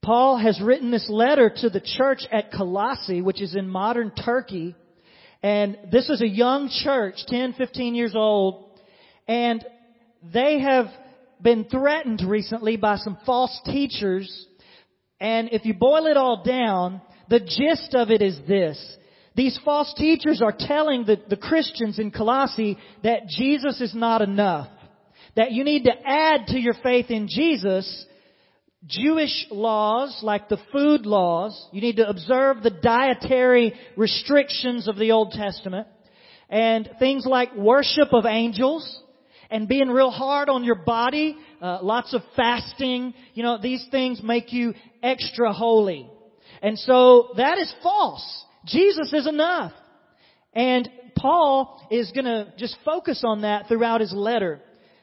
Paul has written this letter to the church at Colossae, which is in modern Turkey. And this is a young church, 10, 15 years old. And they have been threatened recently by some false teachers. And if you boil it all down, the gist of it is this. These false teachers are telling the Christians in Colossae that Jesus is not enough. That you need to add to your faith in Jesus Jewish laws like the food laws. You need to observe the dietary restrictions of the Old Testament. And things like worship of angels and being real hard on your body. Lots of fasting. You know, these things make you extra holy. And so that is false. Jesus is enough. And Paul is going to just focus on that throughout his letter.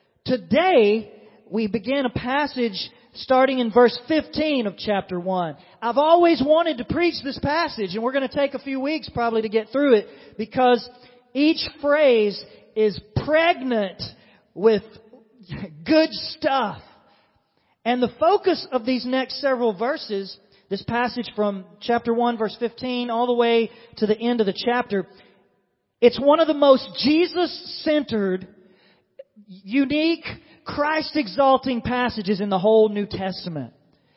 Today, we begin a passage starting in verse 15 of chapter 1. I've always wanted to preach this passage, and we're going to take a few weeks probably to get through it, because each phrase is pregnant with good stuff. And the focus of these next several verses, this passage from chapter 1 verse 15 all the way to the end of the chapter, it's one of the most Jesus-centered, unique, Christ-exalting passages in the whole New Testament.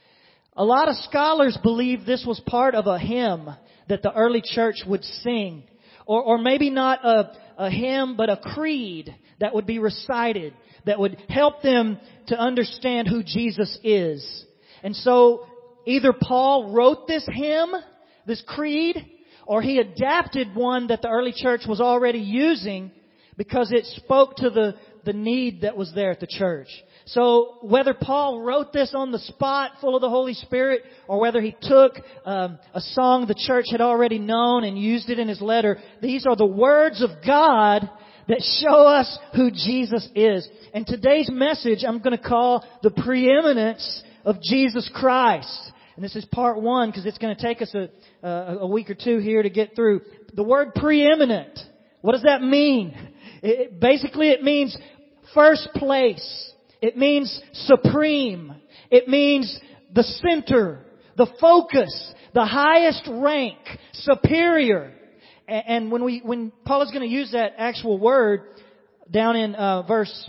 A lot of scholars believe this was part of a hymn that the early church would sing. Or maybe not a hymn, but a creed that would be recited that would help them to understand who Jesus is. And so either Paul wrote this hymn, this creed, or he adapted one that the early church was already using because it spoke to the need that was there at the church. So whether Paul wrote this on the spot full of the Holy Spirit, or whether he took a song the church had already known and used it in his letter, these are the words of God that show us who Jesus is. And today's message I'm going to call the preeminence of Jesus Christ. And this is part 1 because it's going to take us a week or two here to get through. The word preeminent, what does that mean? Basically it means first place. It means supreme. It means the center, the focus, the highest rank, superior. And when Paul is going to use that actual word down in verse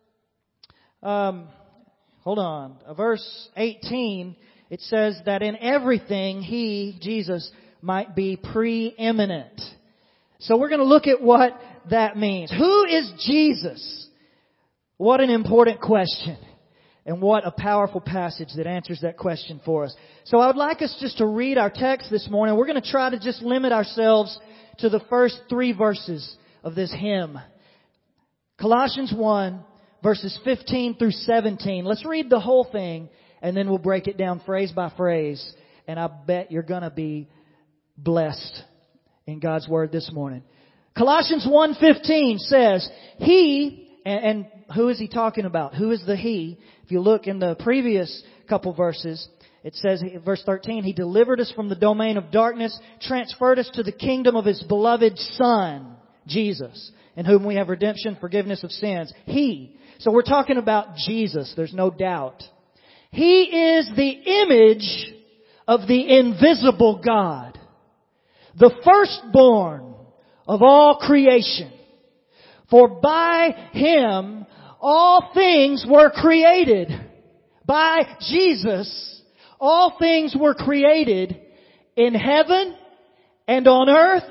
18, it says that in everything he, Jesus, might be preeminent. So we're going to look at what that means. Who is Jesus? What an important question. And what a powerful passage that answers that question for us. So I would like us just to read our text this morning. We're going to try to just limit ourselves to the first 3 verses of this hymn. Colossians 1, verses 15 through 17. Let's read the whole thing, and then we'll break it down phrase by phrase. And I bet you're going to be blessed in God's Word this morning. Colossians 1:15 says, He, and who is he talking about? Who is the He? If you look in the previous couple verses, it says, verse 13, He delivered us from the domain of darkness, transferred us to the kingdom of His beloved Son, Jesus, in whom we have redemption, forgiveness of sins. He. So we're talking about Jesus, there's no doubt. He is the image of the invisible God, the firstborn of all creation. For by Him all things were created. By Jesus, all things were created in heaven and on earth,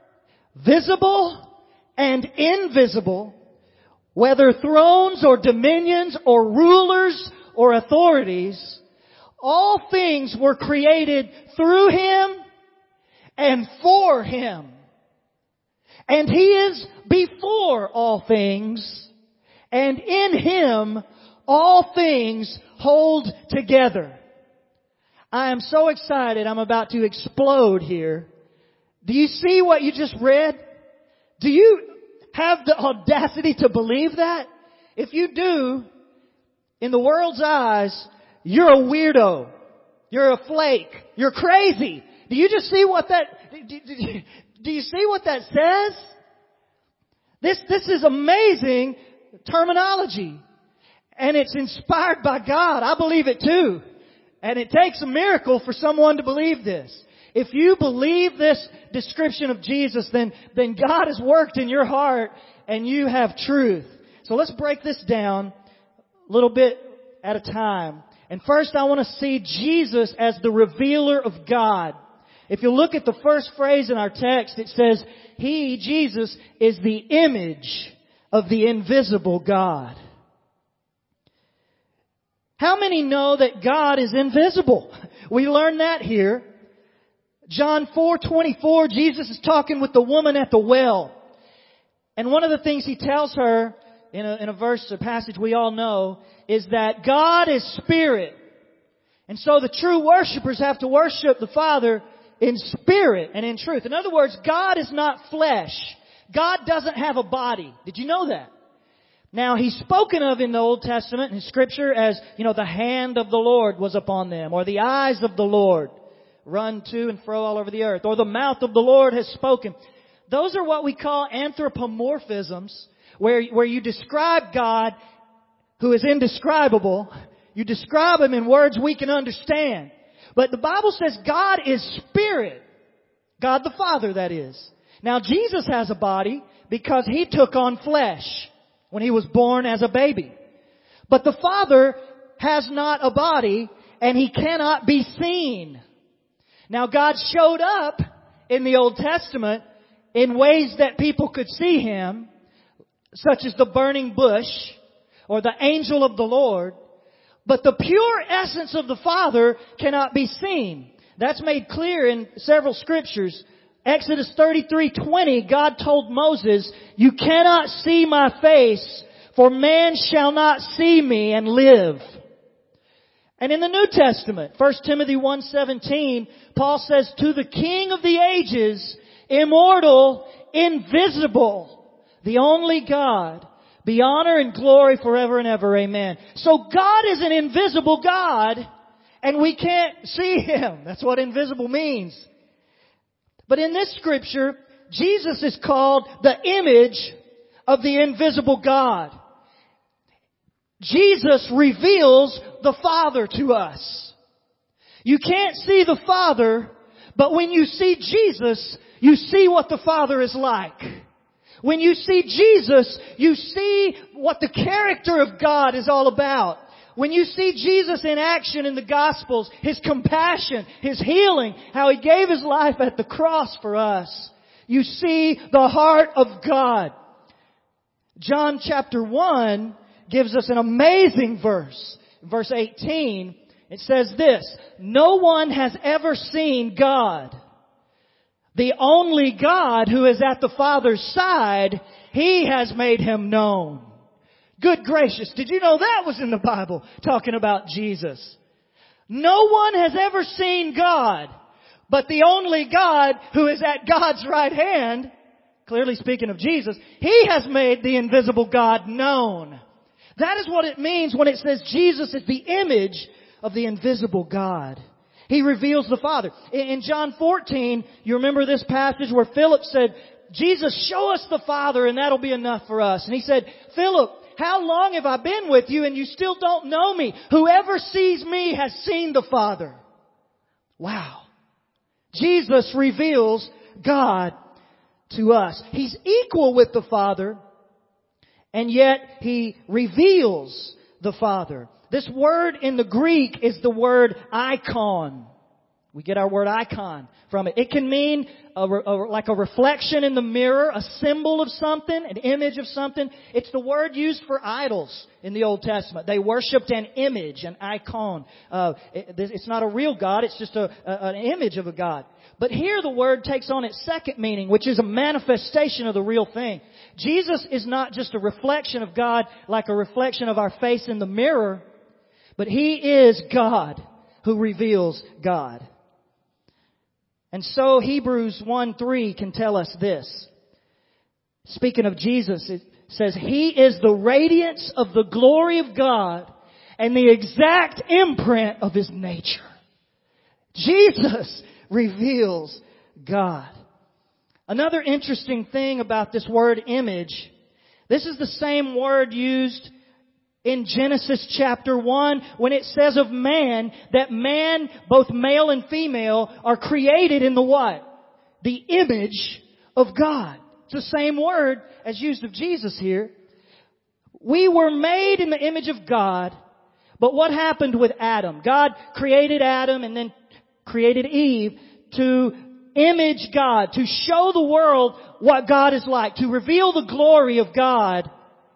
visible and invisible, whether thrones or dominions or rulers or authorities. All things were created through Him and for Him. And He is before all things, and in Him all things hold together. I am so excited. I'm about to explode here. Do you see what you just read? Do you have the audacity to believe that? If you do, in the world's eyes, you're a weirdo. You're a flake. You're crazy. Do you just see what that, do you see what that says? This is amazing terminology. And it's inspired by God. I believe it too. And it takes a miracle for someone to believe this. If you believe this description of Jesus, then God has worked in your heart and you have truth. So let's break this down a little bit at a time. And first I want to see Jesus as the revealer of God. If you look at the first phrase in our text, it says, He, Jesus, is the image of the invisible God. How many know that God is invisible? We learn that here. John 4:24, Jesus is talking with the woman at the well. And one of the things He tells her in a verse, a passage we all know, is that God is spirit. And so the true worshipers have to worship the Father in spirit and in truth. In other words, God is not flesh. God doesn't have a body. Did you know that? Now, He's spoken of in the Old Testament in Scripture as, the hand of the Lord was upon them, or the eyes of the Lord run to and fro all over the earth, or the mouth of the Lord has spoken. Those are what we call anthropomorphisms, where you describe God who is indescribable. You describe Him in words we can understand. But the Bible says God is spirit. God the Father, that is. Now, Jesus has a body because He took on flesh when He was born as a baby. But the Father has not a body and He cannot be seen. Now, God showed up in the Old Testament in ways that people could see Him, such as the burning bush or the angel of the Lord. But the pure essence of the Father cannot be seen. That's made clear in several scriptures. Exodus 33:20, God told Moses, "You cannot see my face, for man shall not see me and live." And in the New Testament, 1 Timothy 1:17, Paul says, "To the King of the ages, immortal, invisible, the only God, be honor and glory forever and ever. Amen." So God is an invisible God, and we can't see Him. That's what invisible means. But in this scripture, Jesus is called the image of the invisible God. Jesus reveals the Father to us. You can't see the Father, but when you see Jesus, you see what the Father is like. When you see Jesus, you see what the character of God is all about. When you see Jesus in action in the Gospels, His compassion, His healing, how He gave His life at the cross for us, you see the heart of God. John chapter 1 gives us an amazing verse. Verse 18, it says this, "No one has ever seen God. The only God who is at the Father's side, He has made Him known." Good gracious, did you know that was in the Bible talking about Jesus? No one has ever seen God, but the only God who is at God's right hand, clearly speaking of Jesus, He has made the invisible God known. That is what it means when it says Jesus is the image of the invisible God. He reveals the Father. In John 14, you remember this passage where Philip said, "Jesus, show us the Father and that'll be enough for us." And He said, "Philip, how long have I been with you and you still don't know me? Whoever sees me has seen the Father." Wow. Jesus reveals God to us. He's equal with the Father, and yet He reveals the Father. This word in the Greek is the word icon. We get our word icon from it. It can mean like a reflection in the mirror, a symbol of something, an image of something. It's the word used for idols in the Old Testament. They worshipped an image, an icon. It's not a real God, it's just an image of a God. But here the word takes on its second meaning, which is a manifestation of the real thing. Jesus is not just a reflection of God like a reflection of our face in the mirror, but He is God who reveals God. And so Hebrews 1:3 can tell us this. Speaking of Jesus, it says, "He is the radiance of the glory of God and the exact imprint of His nature." Jesus reveals God. Another interesting thing about this word image, this is the same word used in Genesis chapter 1 when it says of man that man, both male and female, are created in the what? The image of God. It's the same word as used of Jesus here. We were made in the image of God, but what happened with Adam? God created Adam and then created Eve to image God, to show the world what God is like, to reveal the glory of God.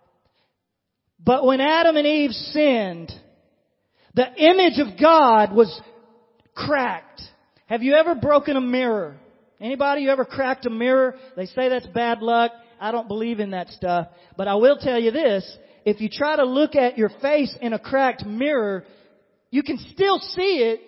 But when Adam and Eve sinned, the image of God was cracked. Have you ever broken a mirror? Anybody, you ever cracked a mirror? They say that's bad luck. I don't believe in that stuff. But I will tell you this. If you try to look at your face in a cracked mirror, you can still see it,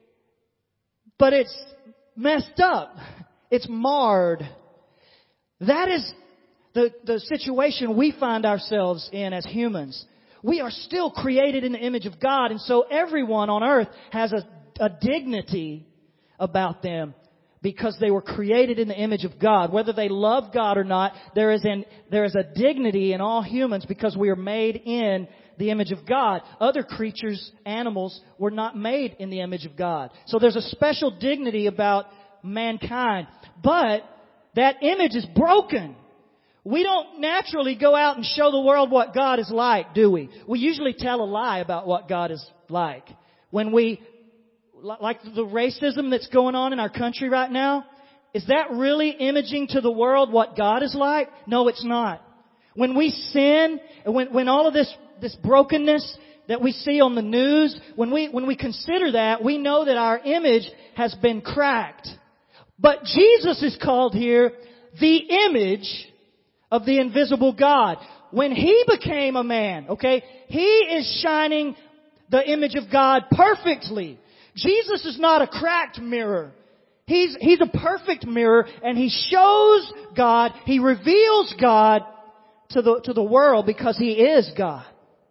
but it's messed up. It's marred. That is the situation we find ourselves in as humans. We are still created in the image of God, and so everyone on earth has a dignity about them because they were created in the image of God. Whether they love God or not, there is a dignity in all humans because we are made in the image of God. Other creatures, animals, were not made in the image of God. So there's a special dignity about mankind. But that image is broken. We don't naturally go out and show the world what God is like, do we? We usually tell a lie about what God is like. When we, like the racism that's going on in our country right now, is that really imaging to the world what God is like? No, it's not. When we sin, and when all of this brokenness that we see on the news, when we consider that, we know that our image has been cracked. But Jesus is called here the image of the invisible God. When He became a man, okay, He is shining the image of God perfectly. Jesus is not a cracked mirror. He's a perfect mirror, and He shows God, He reveals God to the world because He is God.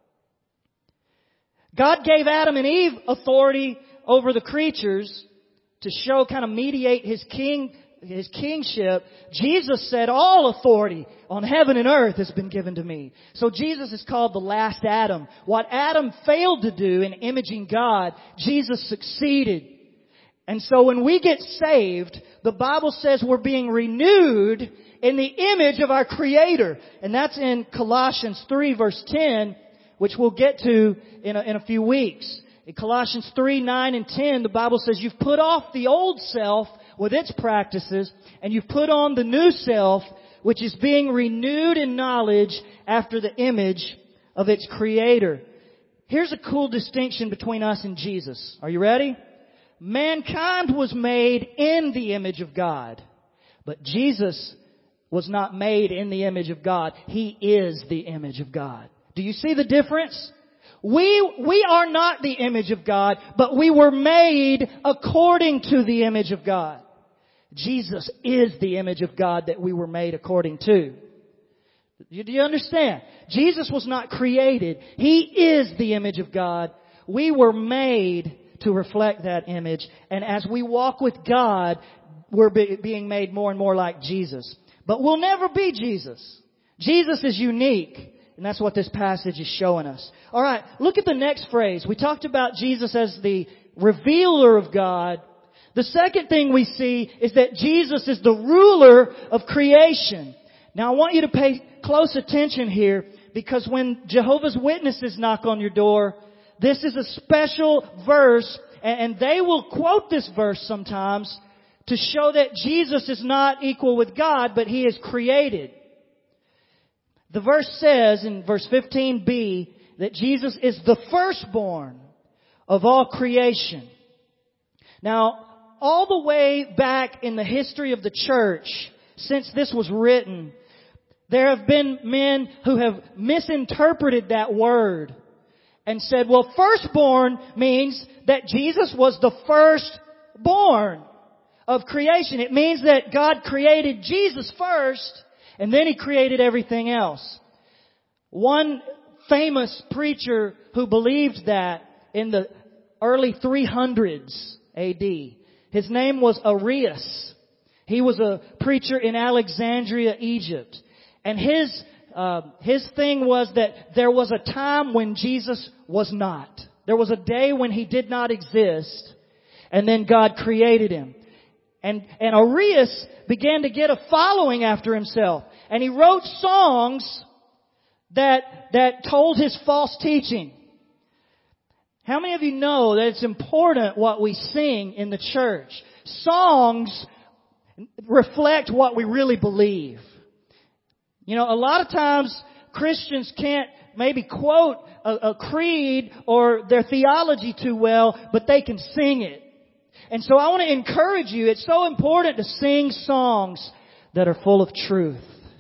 God gave Adam and Eve authority over the creatures to show, kind of mediate His kingship. Jesus said, all authority on heaven and earth has been given to me. So Jesus is called the last Adam. What Adam failed to do in imaging God, Jesus succeeded. And so when we get saved, the Bible says we're being renewed in the image of our Creator. And that's in Colossians 3 verse 10, which we'll get to in a few weeks. In Colossians 3, 9 and 10, the Bible says you've put off the old self with its practices, and you've put on the new self, which is being renewed in knowledge after the image of its Creator. Here's a cool distinction between us and Jesus. Are you ready? Mankind was made in the image of God, but Jesus was not made in the image of God. He is the image of God. Do you see the difference? We are not the image of God, but we were made according to the image of God. Jesus is the image of God that we were made according to. Do you understand? Jesus was not created. He is the image of God. We were made to reflect that image. And as we walk with God, we're being made more and more like Jesus. But we'll never be Jesus. Jesus is unique. And that's what this passage is showing us. All right, look at the next phrase. We talked about Jesus as the revealer of God. The second thing we see is that Jesus is the ruler of creation. Now I want you to pay close attention here, because when Jehovah's Witnesses knock on your door, this is a special verse, and they will quote this verse sometimes to show that Jesus is not equal with God, but He is created. The verse says in verse 15b that Jesus is the firstborn of all creation. Now, all the way back in the history of the church, since this was written, there have been men who have misinterpreted that word and said, well, firstborn means that Jesus was the firstborn of creation. It means that God created Jesus first, and then He created everything else. One famous preacher who believed that in the early 300s A.D., his name was Arius. He was a preacher in Alexandria, Egypt. And his his thing was that there was a time when Jesus was not. There was a day when He did not exist, and then God created Him. And Arius began to get a following after himself. And he wrote songs that told his false teaching. How many of you know that it's important what we sing in the church? Songs reflect what we really believe. You know, a lot of times Christians can't maybe quote a creed or their theology too well, but they can sing it. And so I want to encourage you, it's so important to sing songs that are full of truth.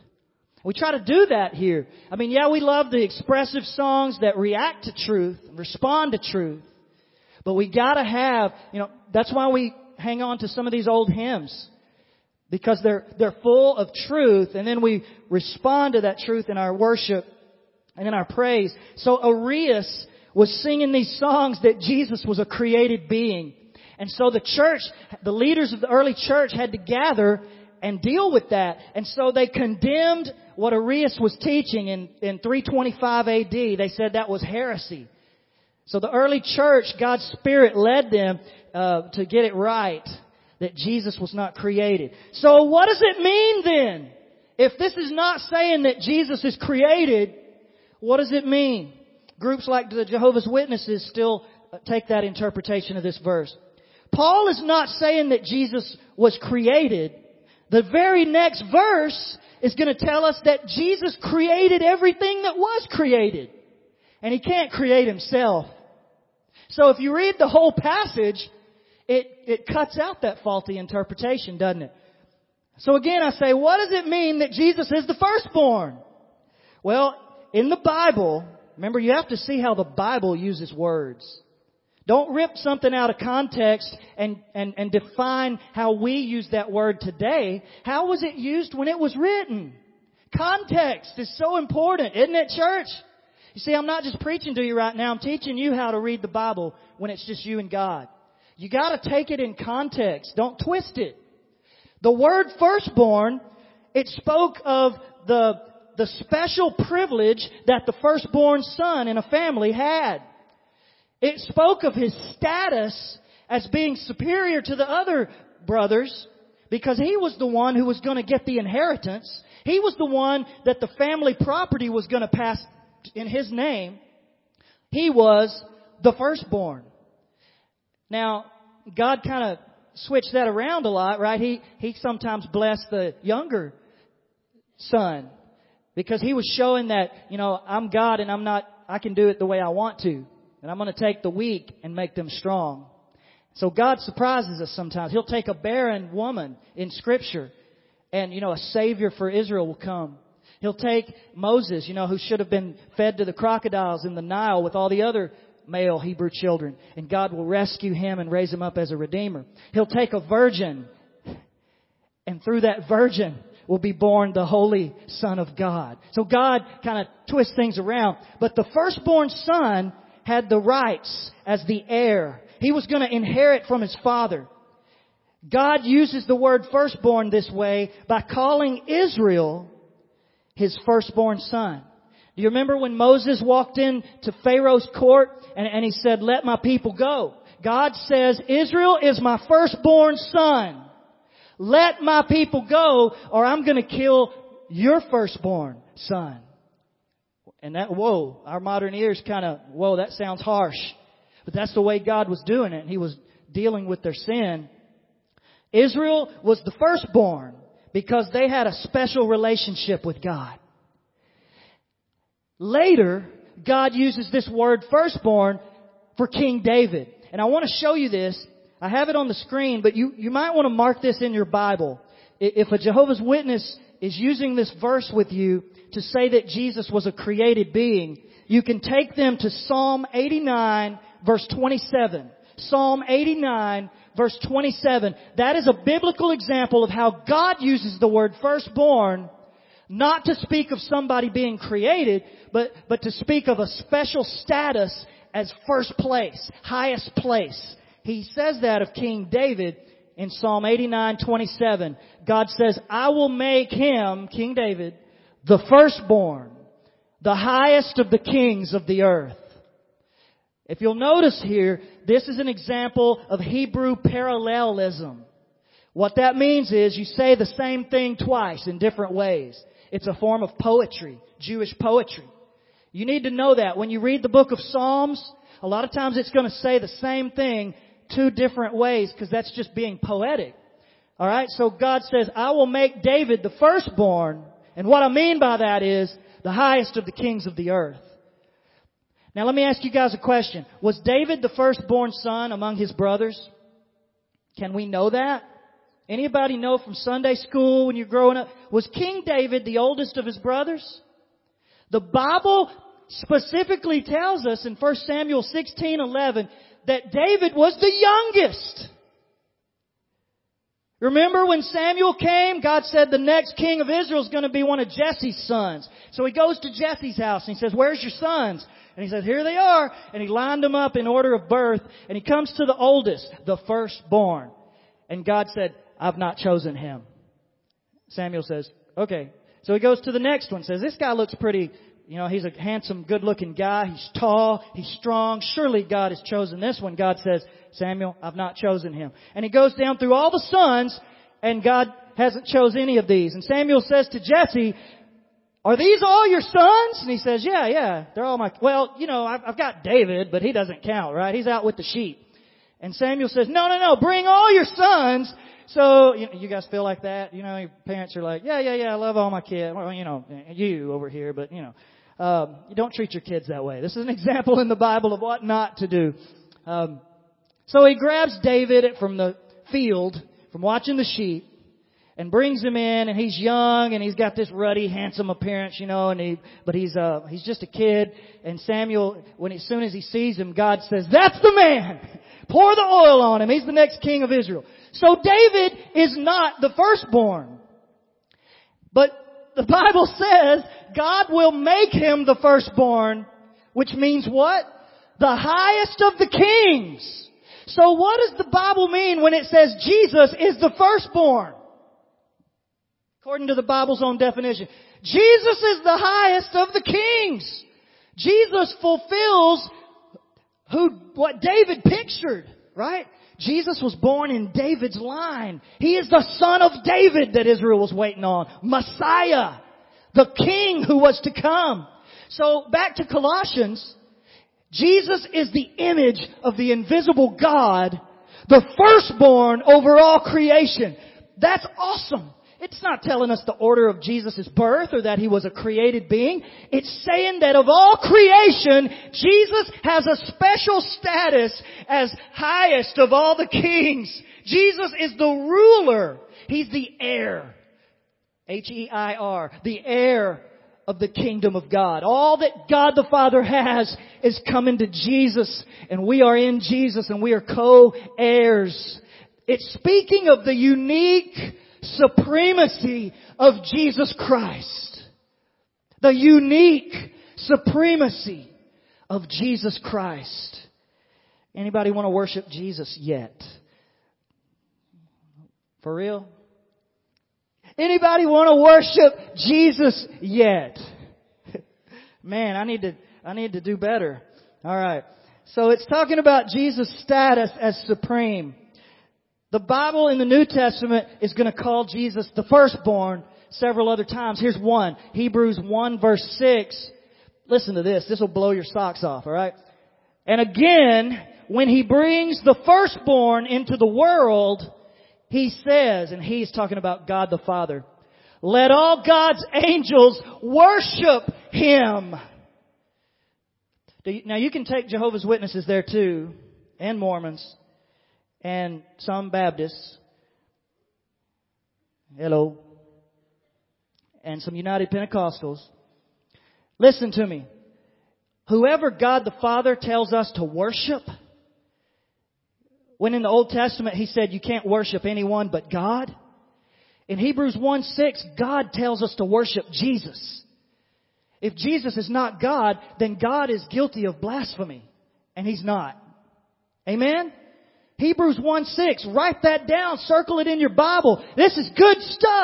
We try to do that here. I mean, yeah, we love the expressive songs that react to truth, respond to truth. But we gotta have, that's why we hang on to some of these old hymns. Because they're full of truth, and then we respond to that truth in our worship and in our praise. So Arius was singing these songs that Jesus was a created being. And so the church, the leaders of the early church had to gather and deal with that. And so they condemned what Arius was teaching in 325 AD. They said that was heresy. So the early church, God's Spirit led them to get it right, that Jesus was not created. So what does it mean then? If this is not saying that Jesus is created, what does it mean? Groups like the Jehovah's Witnesses still take that interpretation of this verse. Paul is not saying that Jesus was created. The very next verse is going to tell us that Jesus created everything that was created. And He can't create Himself. So if you read the whole passage, it cuts out that faulty interpretation, doesn't it? So again, I say, what does it mean that Jesus is the firstborn? Well, in the Bible, remember, you have to see how the Bible uses words. Don't rip something out of context and define how we use that word today. How was it used when it was written? Context is so important, isn't it, church? You see, I'm not just preaching to you right now. I'm teaching you how to read the Bible when it's just you and God. You got to take it in context. Don't twist it. The word firstborn, it spoke of the special privilege that the firstborn son in a family had. It spoke of his status as being superior to the other brothers because he was the one who was going to get the inheritance. He was the one that the family property was going to pass in his name. He was the firstborn. Now, God kind of switched that around a lot, right? He sometimes blessed the younger son because He was showing that, I'm God and I can do it the way I want to. And I'm going to take the weak and make them strong. So God surprises us sometimes. He'll take a barren woman in Scripture and, a Savior for Israel will come. He'll take Moses, who should have been fed to the crocodiles in the Nile with all the other male Hebrew children. And God will rescue him and raise him up as a Redeemer. He'll take a virgin, and through that virgin will be born the Holy Son of God. So God kind of twists things around. But the firstborn son had the rights as the heir. He was going to inherit from his father. God uses the word firstborn this way by calling Israel His firstborn son. Do you remember when Moses walked into Pharaoh's court and he said, "Let my people go"? God says, "Israel is my firstborn son. Let my people go or I'm going to kill your firstborn son." And our modern ears that sounds harsh. But that's the way God was doing it. He was dealing with their sin. Israel was the firstborn because they had a special relationship with God. Later, God uses this word firstborn for King David. And I want to show you this. I have it on the screen, but you might want to mark this in your Bible. If a Jehovah's Witness is using this verse with you to say that Jesus was a created being, you can take them to Psalm 89 verse 27. Psalm 89 verse 27. That is a biblical example of how God uses the word firstborn not to speak of somebody being created, but to speak of a special status as first place, highest place. He says that of King David in Psalm 89:27. God says, "I will make him," King David, the firstborn, the highest of the kings of the earth. If you'll notice here, this is an example of Hebrew parallelism. What that means is you say the same thing twice in different ways. It's a form of poetry, Jewish poetry. You need to know that. When you read the book of Psalms, a lot of times it's going to say the same thing two different ways because that's just being poetic. Alright, so God says, I will make David the firstborn. And what I mean by that is the highest of the kings of the earth. Now let me ask you guys a question. Was David the firstborn son among his brothers? Can we know that? Anybody know from Sunday school when you're growing up? Was King David the oldest of his brothers? The Bible specifically tells us in 1 Samuel 16:11 that David was the youngest. Remember when Samuel came, God said the next king of Israel is going to be one of Jesse's sons. So he goes to Jesse's house and he says, where's your sons? And he says, here they are. And he lined them up in order of birth. And he comes to the oldest, the firstborn. And God said, I've not chosen him. Samuel says, okay. So he goes to the next one, says, this guy looks pretty, he's a handsome, good-looking guy. He's tall. He's strong. Surely God has chosen this one. God says, Samuel, I've not chosen him. And he goes down through all the sons, and God hasn't chosen any of these. And Samuel says to Jesse, are these all your sons? And he says, yeah, they're all I've got David, but he doesn't count, right? He's out with the sheep. And Samuel says, no, bring all your sons. So, you guys feel like that? Your parents are like, yeah, I love all my kids. Well, you over here, but, you don't treat your kids that way. This is an example in the Bible of what not to do. So he grabs David from the field, from watching the sheep, and brings him in, and he's young, and he's got this ruddy, handsome appearance, but he's just a kid. And Samuel, as soon as he sees him, God says, that's the man! Pour the oil on him. He's the next king of Israel. So David is not the firstborn. But the Bible says God will make him the firstborn, which means what? The highest of the kings. So what does the Bible mean when it says Jesus is the firstborn? According to the Bible's own definition, Jesus is the highest of the kings. Jesus fulfills what David pictured, right? Jesus was born in David's line. He is the son of David that Israel was waiting on. Messiah, the king who was to come. So back to Colossians, Jesus is the image of the invisible God, the firstborn over all creation. That's awesome. It's not telling us the order of Jesus' birth or that He was a created being. It's saying that of all creation, Jesus has a special status as highest of all the kings. Jesus is the ruler. He's the heir. H-E-I-R. The heir of the kingdom of God. All that God the Father has is coming to Jesus, and we are in Jesus, and we are co-heirs. It's speaking of the unique supremacy of Jesus Christ. The unique supremacy of Jesus Christ. Anybody want to worship Jesus yet? For real? Anybody want to worship Jesus yet? Man, I need to do better. All right. So it's talking about Jesus' status as supreme. The Bible in the New Testament is going to call Jesus the firstborn several other times. Here's one. Hebrews 1 verse 6. Listen to this. This will blow your socks off, alright? And again, when He brings the firstborn into the world, He says, and He's talking about God the Father, let all God's angels worship Him. Now you can take Jehovah's Witnesses there too, and Mormons, and some Baptists. Hello. And some United Pentecostals. Listen to me. Whoever God the Father tells us to worship, when in the Old Testament He said you can't worship anyone but God, in Hebrews 1:6, God tells us to worship Jesus. If Jesus is not God, then God is guilty of blasphemy. And He's not. Amen? Hebrews 1:6, write that down, circle it in your Bible. This is good stuff.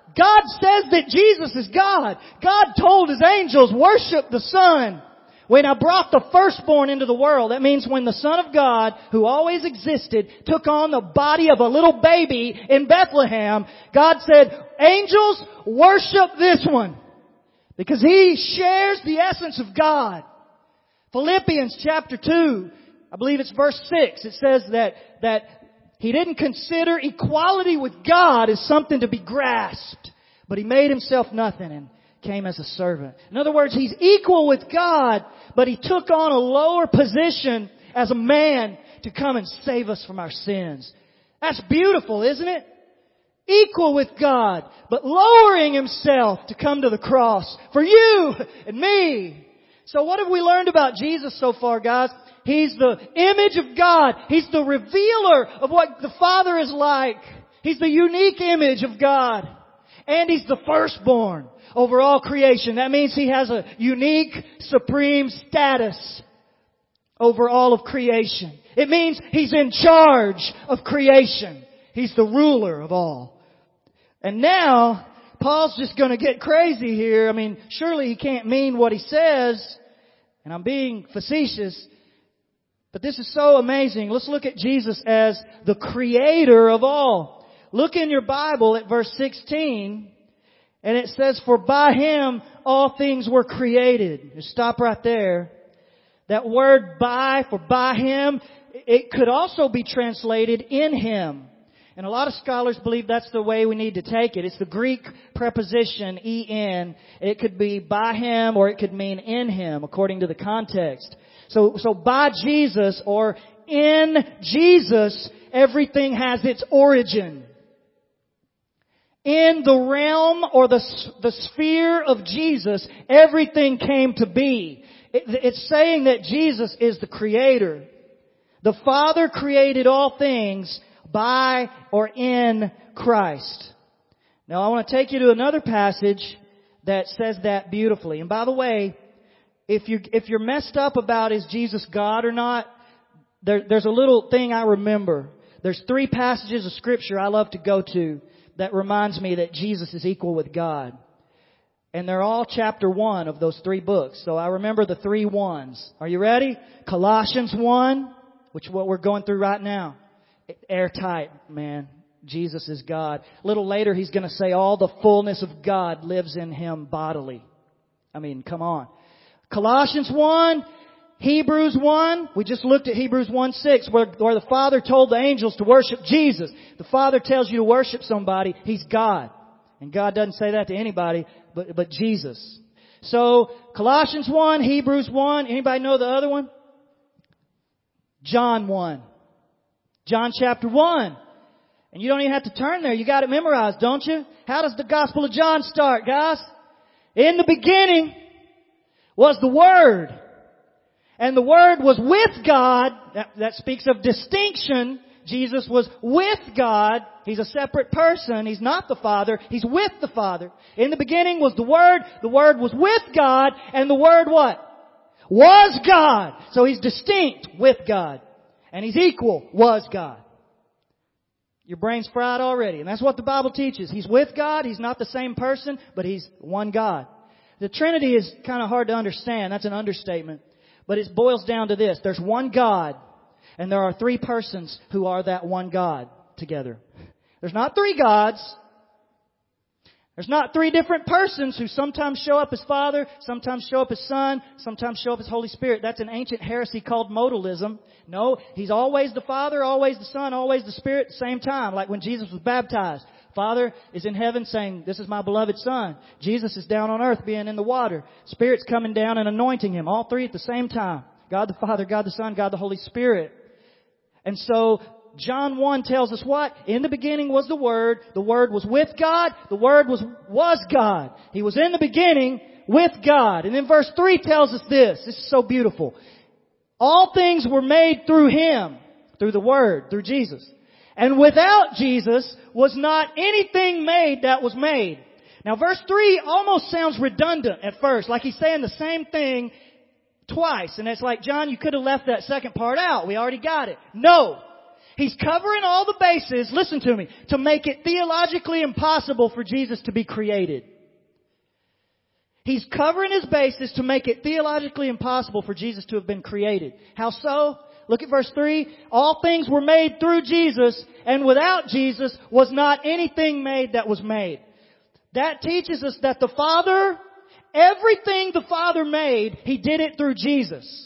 God says that Jesus is God. God told His angels, worship the Son. When I brought the firstborn into the world, that means when the Son of God, who always existed, took on the body of a little baby in Bethlehem, God said, angels, worship this one. Because He shares the essence of God. Philippians chapter 2, I believe it's verse 6, it says that He didn't consider equality with God as something to be grasped, but He made Himself nothing and came as a servant. In other words, He's equal with God, but He took on a lower position as a man to come and save us from our sins. That's beautiful, isn't it? Equal with God, but lowering Himself to come to the cross for you and me. So what have we learned about Jesus so far, guys? He's the image of God. He's the revealer of what the Father is like. He's the unique image of God. And He's the firstborn over all creation. That means He has a unique, supreme status over all of creation. It means He's in charge of creation. He's the ruler of all. And now, Paul's just going to get crazy here. I mean, surely he can't mean what he says. And I'm being facetious. But this is so amazing. Let's look at Jesus as the creator of all. Look in your Bible at verse 16. And it says, for by Him all things were created. Just stop right there. That word by, for by Him, it could also be translated in Him. And a lot of scholars believe that's the way we need to take it. It's the Greek preposition, en. It could be by Him or it could mean in Him, according to the context. So by Jesus or in Jesus, everything has its origin. In the realm or the sphere of Jesus, everything came to be. It's saying that Jesus is the creator. The Father created all things by or in Christ. Now I want to take you to another passage that says that beautifully. And by the way, if you're messed up about is Jesus God or not, there's a little thing I remember. There's 3 passages of Scripture I love to go to that reminds me that Jesus is equal with God. And they're all chapter 1 of those 3 books. So I remember the 3 ones. Are you ready? Colossians 1, which is what we're going through right now. Airtight, man. Jesus is God. A little later He's going to say all the fullness of God lives in Him bodily. I mean, come on. Colossians 1, Hebrews 1, we just looked at Hebrews 1:6 where the Father told the angels to worship Jesus. The Father tells you to worship somebody, He's God. And God doesn't say that to anybody but Jesus. So, Colossians 1, Hebrews 1, anybody know the other one? John 1. John chapter 1. And you don't even have to turn there. You got it memorized, don't you? How does the Gospel of John start, guys? In the beginning was the Word. And the Word was with God. That speaks of distinction. Jesus was with God. He's a separate person. He's not the Father. He's with the Father. In the beginning was the Word. The Word was with God. And the Word what? Was God. So He's distinct with God. And He's equal, was God. Your brain's fried already. And that's what the Bible teaches. He's with God. He's not the same person, but He's one God. The Trinity is kind of hard to understand. That's an understatement. But it boils down to this. There's one God, and there are 3 persons who are that one God together. There's not 3 gods. There's not 3 different persons who sometimes show up as Father, sometimes show up as Son, sometimes show up as Holy Spirit. That's an ancient heresy called modalism. No, He's always the Father, always the Son, always the Spirit at the same time. Like when Jesus was baptized. Father is in heaven saying, this is my beloved Son. Jesus is down on earth being in the water. Spirit's coming down and anointing Him. All 3 at the same time. God the Father, God the Son, God the Holy Spirit. And so John 1 tells us what? In the beginning was the Word. The Word was with God. The Word was God. He was in the beginning with God. And then verse 3 tells us this. This is so beautiful. All things were made through Him, through the Word, through Jesus. And without Jesus was not anything made that was made. Now verse 3 almost sounds redundant at first, like He's saying the same thing twice. And it's like, John, you could have left that second part out. We already got it. No. He's covering all the bases, listen to me, to make it theologically impossible for Jesus to be created. He's covering his bases to make it theologically impossible for Jesus to have been created. How so? Look at verse 3. All things were made through Jesus, and without Jesus was not anything made that was made. That teaches us that the Father, everything the Father made, He did it through Jesus.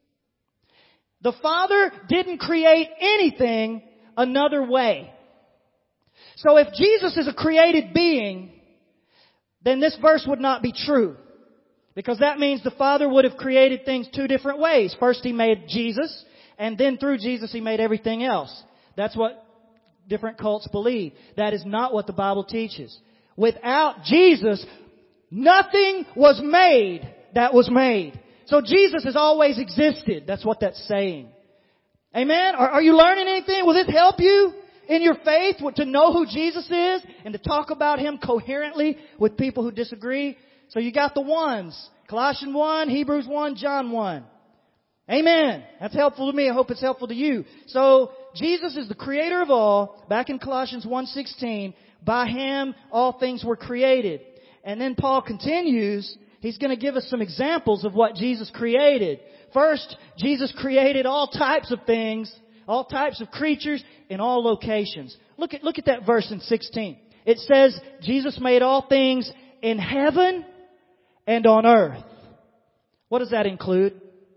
The Father didn't create anything another way. So if Jesus is a created being, then this verse would not be true. Because that means the Father would have created things two different ways. First He made Jesus, and then through Jesus He made everything else. That's what different cults believe. That is not what the Bible teaches. Without Jesus, nothing was made that was made. So Jesus has always existed. That's what that's saying. Amen? Are you learning anything? Will this help you in your faith to know who Jesus is and to talk about Him coherently with people who disagree? So you got the ones. Colossians 1, Hebrews 1, John 1. Amen. That's helpful to me. I hope it's helpful to you. So Jesus is the creator of all. Back in Colossians 1:16, by Him all things were created. And then Paul continues. He's going to give us some examples of what Jesus created. First, Jesus created all types of things, all types of creatures in all locations. Look at that verse in 16. It says Jesus made all things in heaven and on earth. What does that include?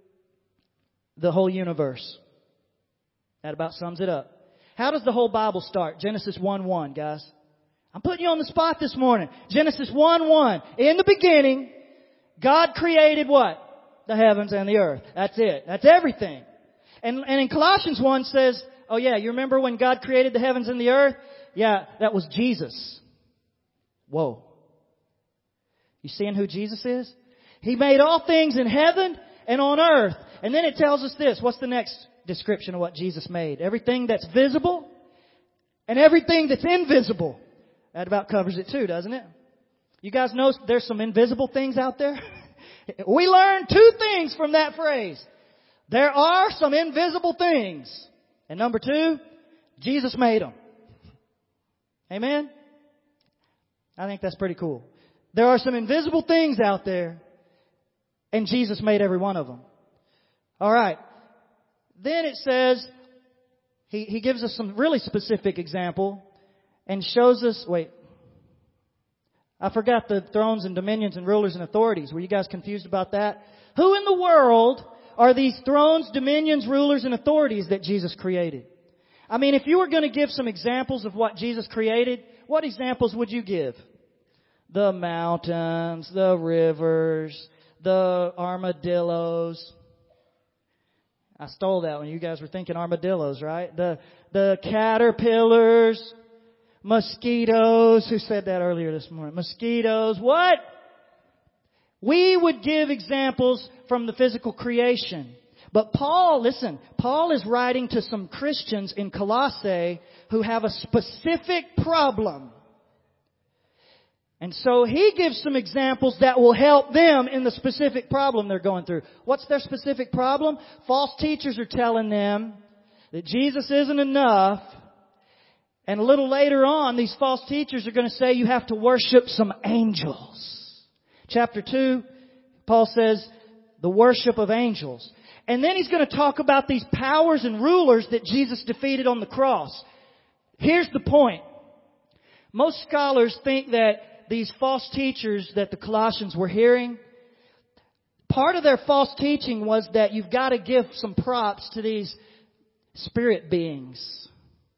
The whole universe. That about sums it up. How does the whole Bible start? Genesis 1:1, guys. I'm putting you on the spot this morning. Genesis 1:1. In the beginning, God created what? The heavens and the earth. That's it. That's everything. And in Colossians 1 says, oh yeah, you remember when God created the heavens and the earth? Yeah, that was Jesus. Whoa. You seeing who Jesus is? He made all things in heaven and on earth. And then it tells us this. What's the next description of what Jesus made? Everything that's visible and everything that's invisible. That about covers it too, doesn't it? You guys know there's some invisible things out there? We learned two things from that phrase. There are some invisible things. And number two, Jesus made them. Amen? I think that's pretty cool. There are some invisible things out there, and Jesus made every one of them. All right. Then it says, he gives us some really specific example and shows us, I forgot the thrones and dominions and rulers and authorities. Were you guys confused about that? Who in the world are these thrones, dominions, rulers, and authorities that Jesus created? I mean, if you were going to give some examples of what Jesus created, what examples would you give? The mountains, the rivers, the armadillos. I stole that when you guys were thinking armadillos, right? The caterpillars, mosquitoes. Who said that earlier this morning? Mosquitoes. What? We would give examples from the physical creation. But Paul is writing to some Christians in Colossae who have a specific problem. And so he gives some examples that will help them in the specific problem they're going through. What's their specific problem? False teachers are telling them that Jesus isn't enough. And a little later on, these false teachers are going to say you have to worship some angels. Chapter 2, Paul says the worship of angels. And then he's going to talk about these powers and rulers that Jesus defeated on the cross. Here's the point. Most scholars think that these false teachers that the Colossians were hearing, part of their false teaching was that you've got to give some props to these spirit beings.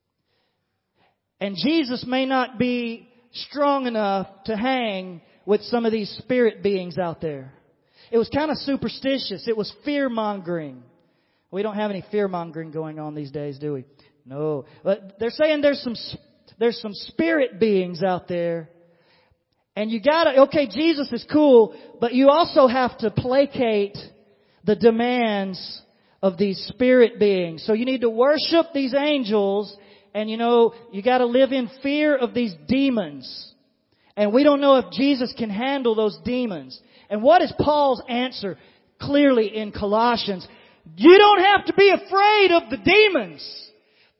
And Jesus may not be strong enough to hang with some of these spirit beings out there. It was kind of superstitious. It was fear-mongering. We don't have any fear-mongering going on these days, do we? No. But they're saying there's some spirit beings out there. And you gotta, okay, Jesus is cool, but you also have to placate the demands of these spirit beings. So you need to worship these angels, and you gotta live in fear of these demons. And we don't know if Jesus can handle those demons. And what is Paul's answer clearly in Colossians? You don't have to be afraid of the demons.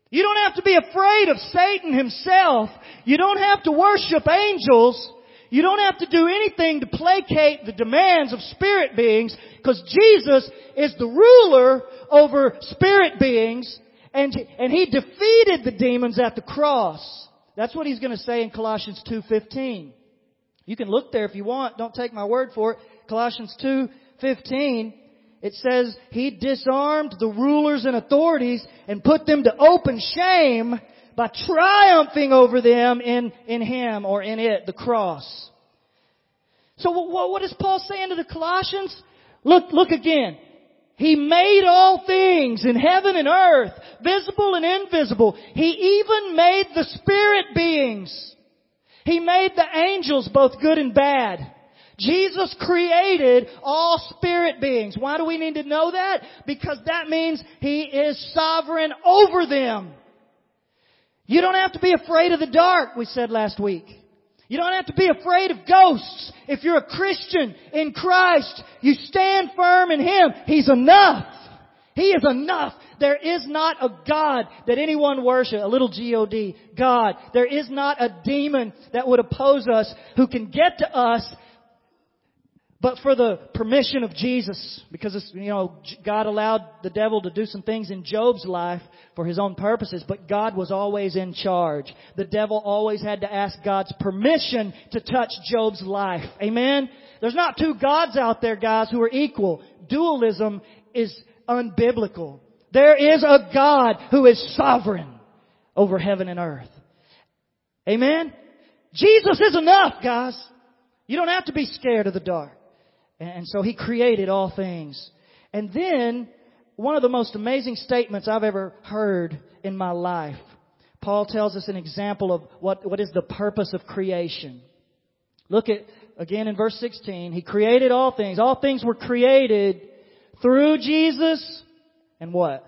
You don't have to be afraid of Satan himself. You don't have to worship angels. You don't have to do anything to placate the demands of spirit beings, because Jesus is the ruler over spirit beings, and He defeated the demons at the cross. That's what He's going to say in Colossians 2:15. You can look there if you want. Don't take my word for it. Colossians 2:15. It says He disarmed the rulers and authorities and put them to open shame by triumphing over them in Him, or in it, the cross. So what is Paul saying to the Colossians? Look again. He made all things in heaven and earth, visible and invisible. He even made the spirit beings. He made the angels, both good and bad. Jesus created all spirit beings. Why do we need to know that? Because that means He is sovereign over them. You don't have to be afraid of the dark, we said last week. You don't have to be afraid of ghosts. If you're a Christian in Christ, you stand firm in Him. He's enough. He is enough. There is not a God that anyone worships, a little G-O-D, God. There is not a demon that would oppose us who can get to us but for the permission of Jesus. Because God allowed the devil to do some things in Job's life for his own purposes, but God was always in charge. The devil always had to ask God's permission to touch Job's life. Amen? There's not two gods out there, guys, who are equal. Dualism is unbiblical. There is a God who is sovereign over heaven and earth. Amen? Jesus is enough, guys. You don't have to be scared of the dark. And so He created all things. And then, one of the most amazing statements I've ever heard in my life. Paul tells us an example of what is the purpose of creation. Look at, again in verse 16, He created all things. All things were created through Jesus. And what?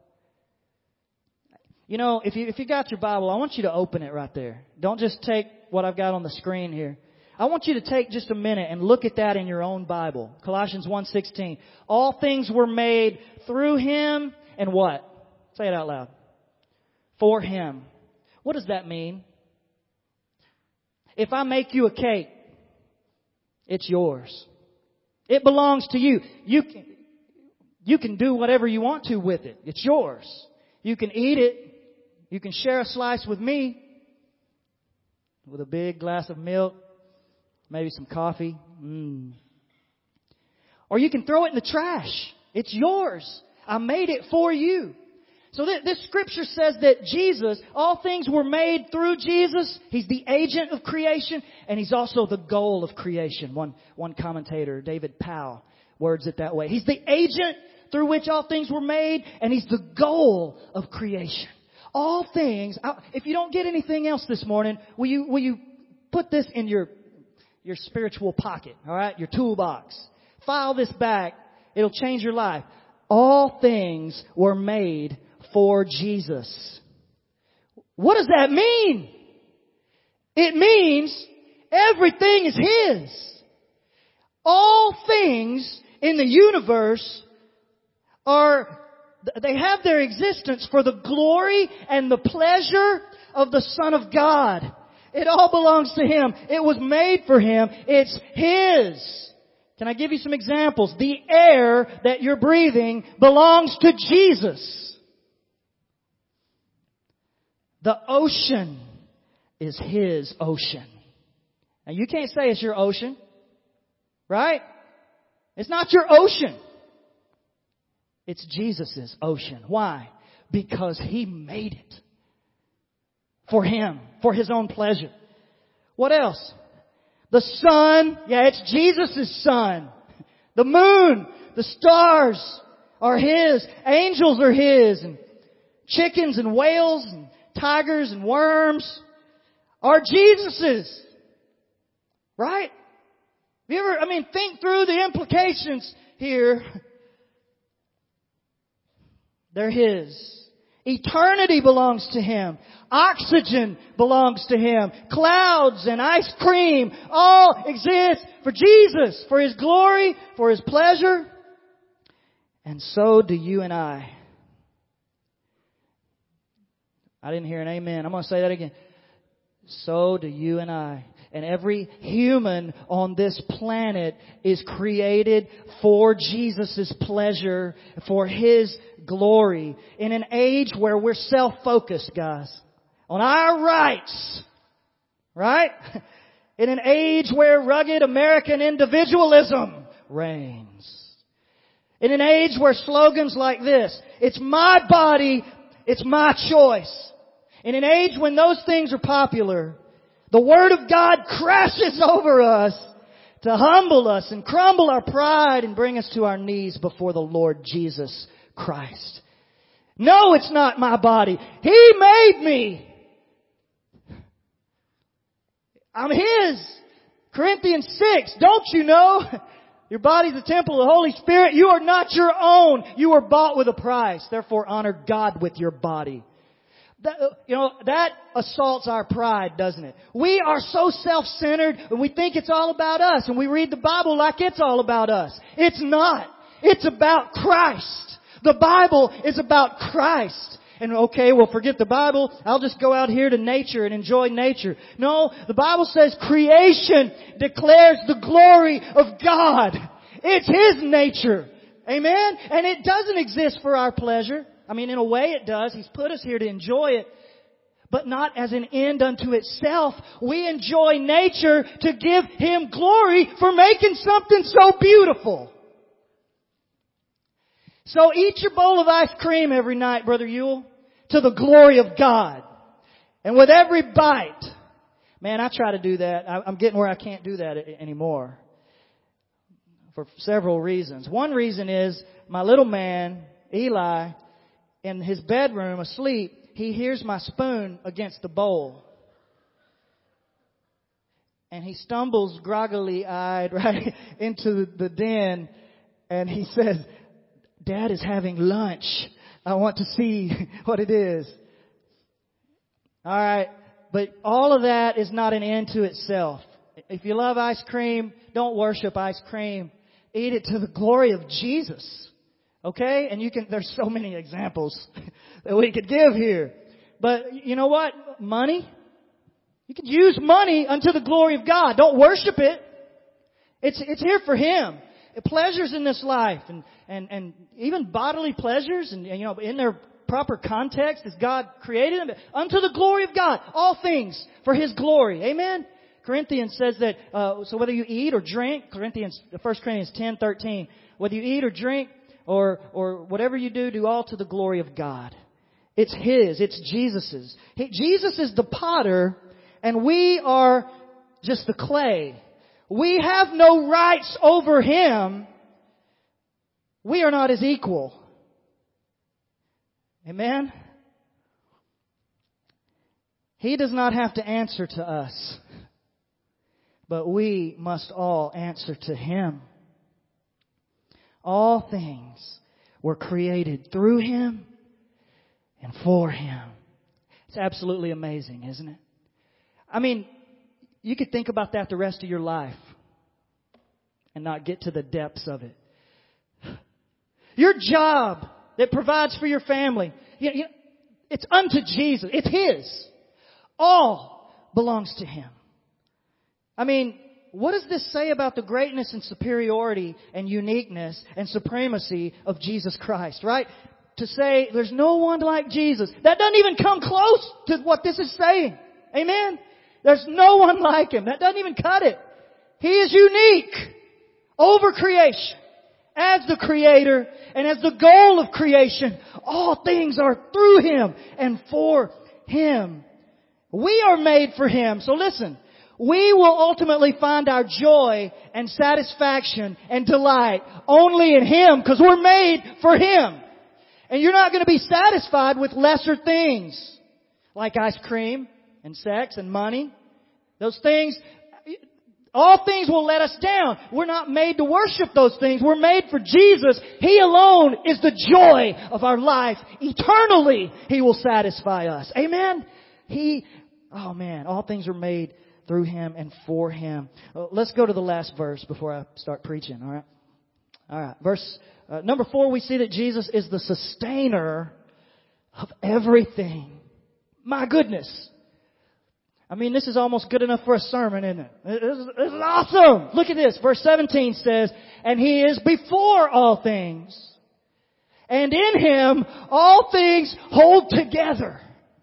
If you got your Bible, I want you to open it right there. Don't just take what I've got on the screen here. I want you to take just a minute and look at that in your own Bible. Colossians 1:16. All things were made through Him and what? Say it out loud. For Him. What does that mean? If I make you a cake, it's yours. It belongs to you. You can do whatever you want to with it. It's yours. You can eat it. You can share a slice with me with a big glass of milk. Maybe some coffee. Or you can throw it in the trash. It's yours. I made it for you. So this scripture says that Jesus, all things were made through Jesus. He's the agent of creation, and He's also the goal of creation. One commentator, David Powell, words it that way. He's the agent through which all things were made, and He's the goal of creation. All things. If you don't get anything else this morning, will you put this in your spiritual pocket, all right? Your toolbox. File this back. It'll change your life. All things were made for Jesus. What does that mean? It means everything is His. All things in the universe they have their existence for the glory and the pleasure of the Son of God. It all belongs to Him. It was made for Him. It's His. Can I give you some examples? The air that you're breathing belongs to Jesus. The ocean is His ocean. Now you can't say it's your ocean, right? It's not your ocean. It's Jesus' ocean. Why? Because He made it. For Him. For His own pleasure. What else? The sun. Yeah, it's Jesus' sun. The moon. The stars are His. Angels are His. And chickens and whales and tigers and worms are Jesus's. Right? Have you ever, think through the implications here. They're His. Eternity belongs to Him. Oxygen belongs to Him. Clouds and ice cream all exist for Jesus, for His glory, for His pleasure. And so do you and I. I didn't hear an amen. I'm going to say that again. So do you and I. And every human on this planet is created for Jesus' pleasure, for His glory. In an age where we're self-focused, guys, on our rights, right? In an age where rugged American individualism reigns. In an age where slogans like this, it's my body, it's my choice. In an age when those things are popular, the Word of God crashes over us to humble us and crumble our pride and bring us to our knees before the Lord Jesus Christ. No, it's not my body. He made me. I'm His. Corinthians 6, don't you know? Your body's a temple of the Holy Spirit. You are not your own. You were bought with a price. Therefore, honor God with your body. That assaults our pride, doesn't it? We are so self-centered and we think it's all about us, and we read the Bible like it's all about us. It's not. It's about Christ. The Bible is about Christ. And okay, well, forget the Bible. I'll just go out here to nature and enjoy nature. No, the Bible says creation declares the glory of God. It's His nature. Amen? And it doesn't exist for our pleasure. I mean, in a way it does. He's put us here to enjoy it, but not as an end unto itself. We enjoy nature to give Him glory for making something so beautiful. So eat your bowl of ice cream every night, Brother Ewell, to the glory of God. And with every bite, man, I try to do that. I'm getting where I can't do that anymore for several reasons. One reason is my little man, Eli, in his bedroom asleep, he hears my spoon against the bowl. And he stumbles groggily-eyed right into the den, and he says, Dad is having lunch. I want to see what it is. All right, but all of that is not an end to itself. If you love ice cream, don't worship ice cream. Eat it to the glory of Jesus. Okay? And there's so many examples that we could give here. But you know what? Money? You can use money unto the glory of God. Don't worship it. It's here for Him. Pleasures in this life and even bodily pleasures and in their proper context as God created them unto the glory of God. All things for His glory. Amen? Corinthians says that, so whether you eat or drink, 1 Corinthians 10:13, whether you eat or drink, or whatever you do all to the glory of God. It's His. It's Jesus's. Jesus is the potter, and we are just the clay. We have no rights over Him. We are not His equal. Amen? He does not have to answer to us, but we must all answer to Him. All things were created through Him and for Him. It's absolutely amazing, isn't it? I mean, you could think about that the rest of your life and not get to the depths of it. Your job that provides for your family, it's unto Jesus. It's His. All belongs to Him. I mean, what does this say about the greatness and superiority and uniqueness and supremacy of Jesus Christ, right? To say there's no one like Jesus. That doesn't even come close to what this is saying. Amen? There's no one like Him. That doesn't even cut it. He is unique over creation. As the Creator and as the goal of creation, all things are through Him and for Him. We are made for Him. So listen. We will ultimately find our joy and satisfaction and delight only in Him because we're made for Him. And you're not going to be satisfied with lesser things like ice cream and sex and money. Those things, all things will let us down. We're not made to worship those things. We're made for Jesus. He alone is the joy of our life. Eternally, He will satisfy us. Amen? All things are made through Him and for Him. Let's go to the last verse before I start preaching. All right. Verse number 4, we see that Jesus is the sustainer of everything. My goodness. I mean, this is almost good enough for a sermon, isn't it? This is awesome. Look at this. Verse 17 says, and He is before all things. And in Him, all things hold together.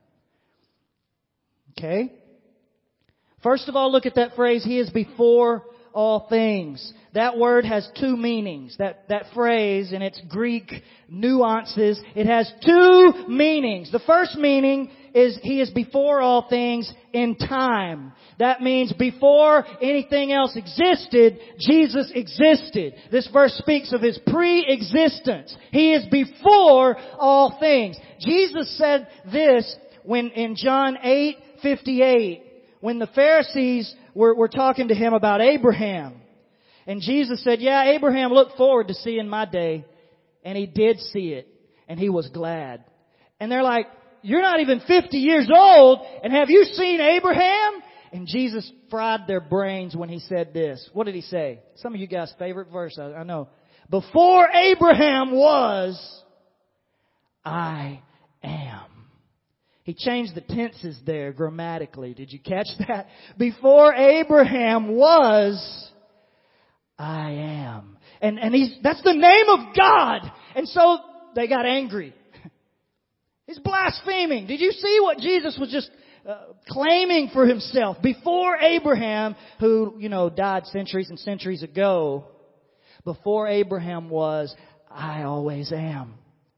Okay? First of all, look at that phrase, He is before all things. That word has two meanings. That phrase in its Greek nuances, it has two meanings. The first meaning is He is before all things in time. That means before anything else existed, Jesus existed. This verse speaks of His pre-existence. He is before all things. Jesus said this when in John 8:58, when the Pharisees were talking to Him about Abraham. And Jesus said, yeah, Abraham looked forward to seeing my day. And he did see it. And he was glad. And they're like, you're not even 50 years old. And have you seen Abraham? And Jesus fried their brains when He said this. What did He say? Some of you guys' favorite verse, I know. Before Abraham was, I am. He changed the tenses there grammatically. Did you catch that? Before Abraham was, I am. And that's the name of God. And so they got angry. He's blaspheming. Did you see what Jesus was just claiming for Himself? Before Abraham, who, died centuries and centuries ago, before Abraham was, I always am.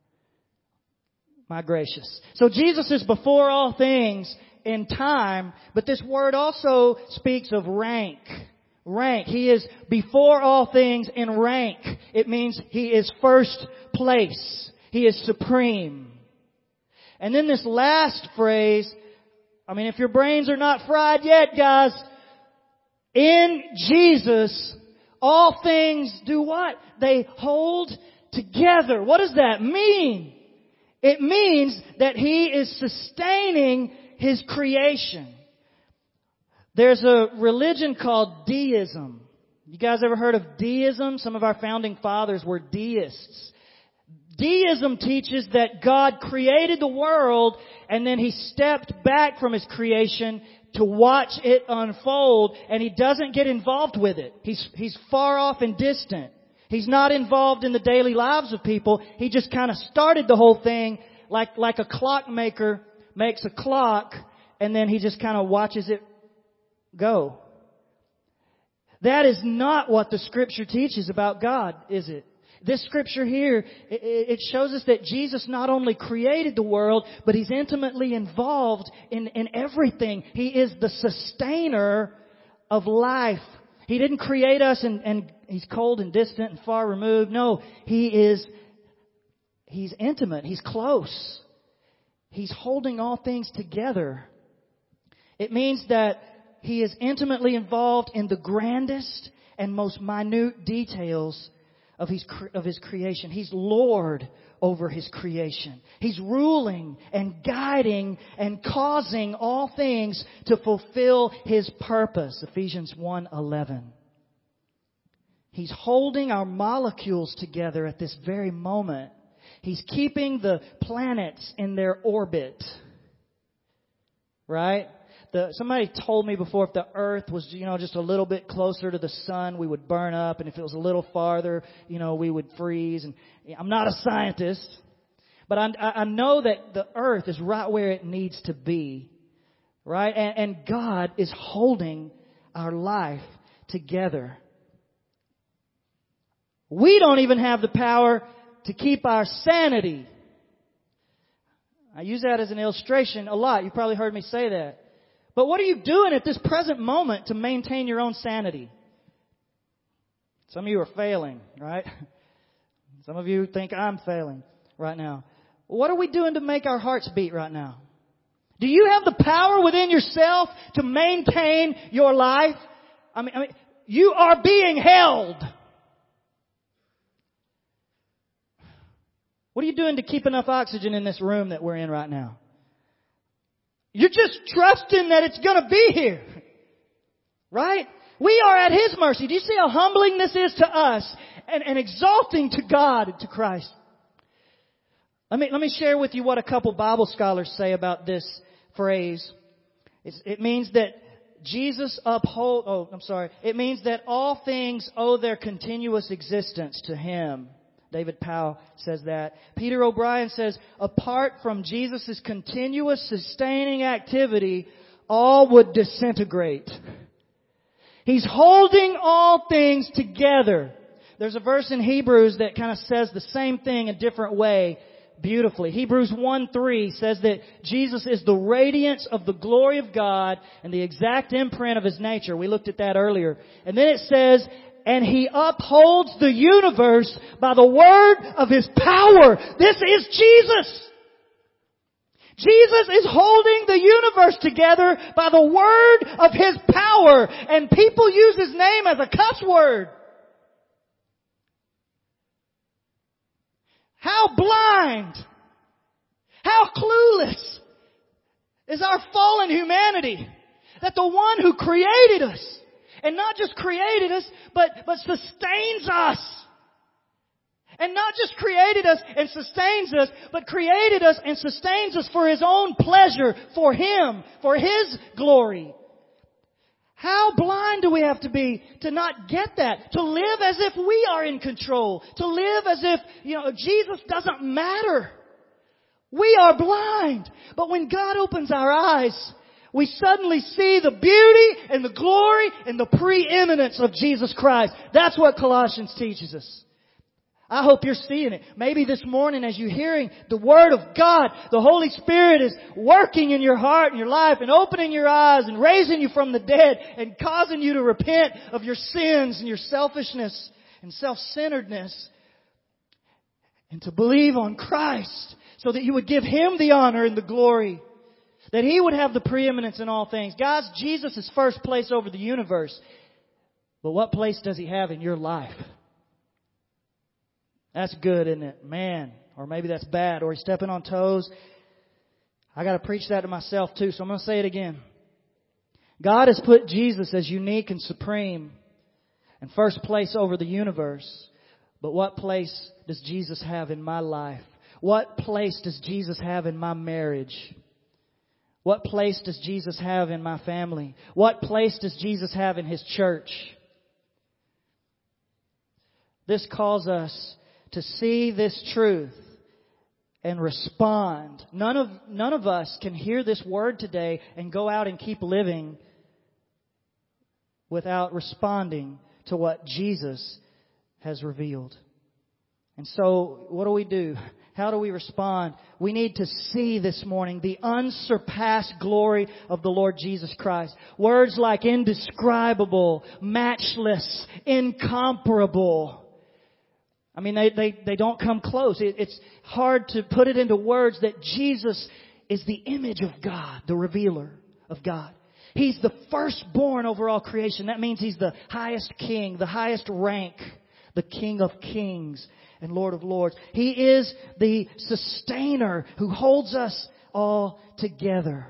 My gracious. So Jesus is before all things in time, but this word also speaks of rank. Rank. He is before all things in rank. It means He is first place. He is supreme. And then this last phrase, if your brains are not fried yet, guys, in Jesus, all things do what? They hold together. What does that mean? It means that He is sustaining His creation. There's a religion called deism. You guys ever heard of deism? Some of our founding fathers were deists. Deism teaches that God created the world and then He stepped back from His creation to watch it unfold, and He doesn't get involved with it. He's far off and distant. He's not involved in the daily lives of people. He just kind of started the whole thing like a clockmaker makes a clock, and then He just kind of watches it go. That is not what the Scripture teaches about God, is it? This Scripture here, it shows us that Jesus not only created the world, but He's intimately involved in everything. He is the sustainer of life. He didn't create us and He's cold and distant and far removed. No, He's intimate. He's close. He's holding all things together. It means that He is intimately involved in the grandest and most minute details of His creation. He's Lord over His creation. He's ruling and guiding and causing all things to fulfill His purpose. Ephesians 1:11. He's holding our molecules together at this very moment. He's keeping the planets in their orbit. Right? Somebody told me before, if the Earth was, just a little bit closer to the sun, we would burn up. And if it was a little farther, we would freeze. And I'm not a scientist, but I know that the Earth is right where it needs to be. Right? And God is holding our life together. We don't even have the power to keep our sanity. I use that as an illustration a lot. You probably heard me say that. But what are you doing at this present moment to maintain your own sanity? Some of you are failing, right? Some of you think I'm failing right now. What are we doing to make our hearts beat right now? Do you have the power within yourself to maintain your life? I mean, you are being held. What are you doing to keep enough oxygen in this room that we're in right now? You're just trusting that it's going to be here. Right? We are at His mercy. Do you see how humbling this is to us and exalting to God and to Christ? Let me share with you what a couple Bible scholars say about this phrase. It means that it means that all things owe their continuous existence to Him. David Powell says that. Peter O'Brien says, apart from Jesus' continuous sustaining activity, all would disintegrate. He's holding all things together. There's a verse in Hebrews that kind of says the same thing a different way beautifully. Hebrews 1:3 says that Jesus is the radiance of the glory of God and the exact imprint of His nature. We looked at that earlier. And then it says, and He upholds the universe by the word of His power. This is Jesus. Jesus is holding the universe together by the word of His power. And people use His name as a cuss word. How blind, how clueless is our fallen humanity that the one who created us, and not just created us, but sustains us. And not just created us and sustains us, but created us and sustains us for His own pleasure, for Him, for His glory. How blind do we have to be to not get that? To live as if we are in control. To live as if, Jesus doesn't matter. We are blind. But when God opens our eyes, we suddenly see the beauty and the glory and the preeminence of Jesus Christ. That's what Colossians teaches us. I hope you're seeing it. Maybe this morning as you're hearing the Word of God, the Holy Spirit is working in your heart and your life and opening your eyes and raising you from the dead and causing you to repent of your sins and your selfishness and self-centeredness and to believe on Christ so that you would give Him the honor and the glory, that He would have the preeminence in all things. Guys, Jesus is first place over the universe. But what place does He have in your life? That's good, isn't it? Man. Or maybe that's bad. Or He's stepping on toes. I got to preach that to myself too, so I'm going to say it again. God has put Jesus as unique and supreme and first place over the universe. But what place does Jesus have in my life? What place does Jesus have in my marriage? What place does Jesus have in my family? What place does Jesus have in His church? This calls us to see this truth and respond. None of us can hear this word today and go out and keep living without responding to what Jesus has revealed. And so, what do? How do we respond? We need to see this morning the unsurpassed glory of the Lord Jesus Christ. Words like indescribable, matchless, incomparable. I mean, they don't come close. It's hard to put it into words that Jesus is the image of God, the revealer of God. He's the firstborn over all creation. That means He's the highest king, the highest rank, the King of kings and Lord of lords. He is the sustainer who holds us all together.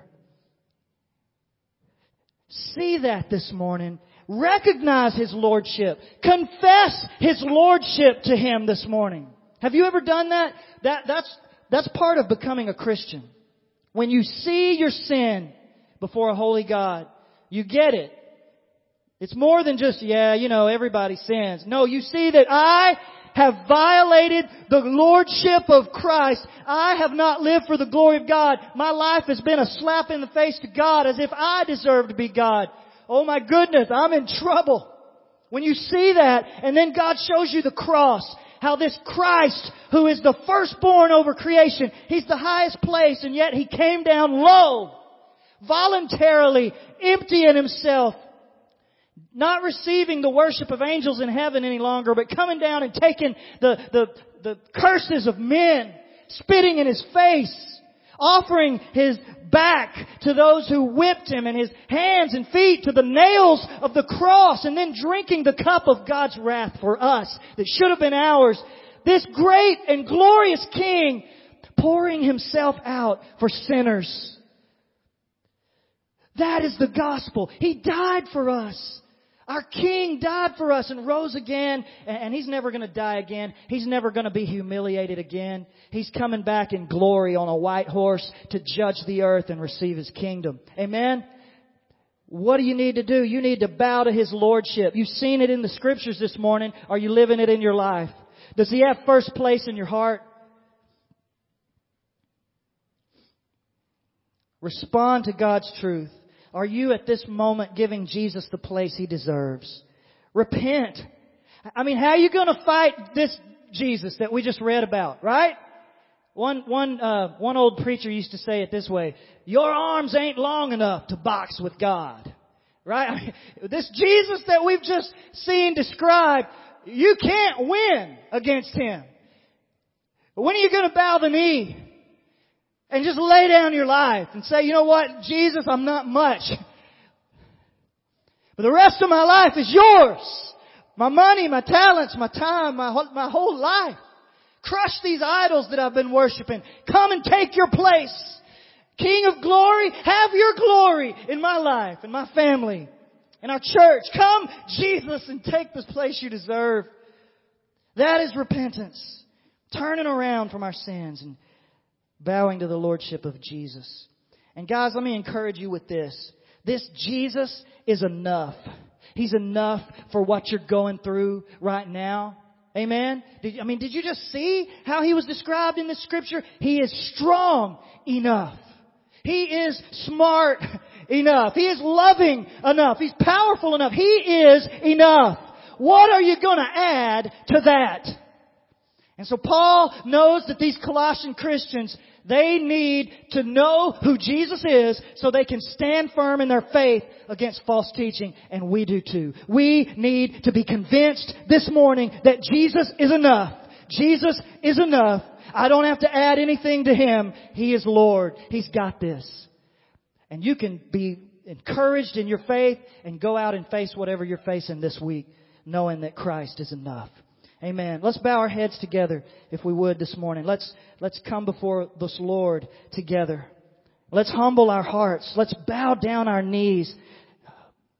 See that this morning. Recognize His lordship. Confess His lordship to Him this morning. Have you ever done that? That's part of becoming a Christian. When you see your sin before a holy God, you get it. It's more than just, everybody sins. No, you see that I have violated the lordship of Christ. I have not lived for the glory of God. My life has been a slap in the face to God as if I deserve to be God. Oh my goodness, I'm in trouble. When you see that, and then God shows you the cross, how this Christ, who is the firstborn over creation, He's the highest place, and yet He came down low, voluntarily emptying Himself, not receiving the worship of angels in heaven any longer, but coming down and taking the curses of men, spitting in His face, offering His back to those who whipped Him and His hands and feet to the nails of the cross, and then drinking the cup of God's wrath for us that should have been ours. This great and glorious King pouring Himself out for sinners. That is the gospel. He died for us. Our King died for us and rose again, and He's never going to die again. He's never going to be humiliated again. He's coming back in glory on a white horse to judge the earth and receive His kingdom. Amen? What do you need to do? You need to bow to His lordship. You've seen it in the Scriptures this morning. Are you living it in your life? Does He have first place in your heart? Respond to God's truth. Are you at this moment giving Jesus the place He deserves? Repent. I mean, how are you going to fight this Jesus that we just read about, right? One old preacher used to say it this way: your arms ain't long enough to box with God. Right? I mean, this Jesus that we've just seen described, you can't win against Him. But when are you going to bow the knee and just lay down your life and say, you know what, Jesus, I'm not much, but the rest of my life is yours. My money, my talents, my time, my whole life. Crush these idols that I've been worshiping. Come and take your place. King of glory, have your glory in my life, in my family, in our church. Come, Jesus, and take this place you deserve. That is repentance. Turning around from our sins and bowing to the lordship of Jesus. And guys, let me encourage you with this. This Jesus is enough. He's enough for what you're going through right now. Amen? Did you just see how He was described in this Scripture? He is strong enough. He is smart enough. He is loving enough. He's powerful enough. He is enough. What are you going to add to that? And so Paul knows that these Colossian Christians, they need to know who Jesus is so they can stand firm in their faith against false teaching. And we do too. We need to be convinced this morning that Jesus is enough. Jesus is enough. I don't have to add anything to Him. He is Lord. He's got this. And you can be encouraged in your faith and go out and face whatever you're facing this week, knowing that Christ is enough. Amen. Let's bow our heads together, if we would, this morning. Let's come before this Lord together. Let's humble our hearts. Let's bow down our knees.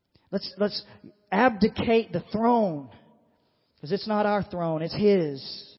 Let's abdicate the throne. Because it's not our throne, it's His.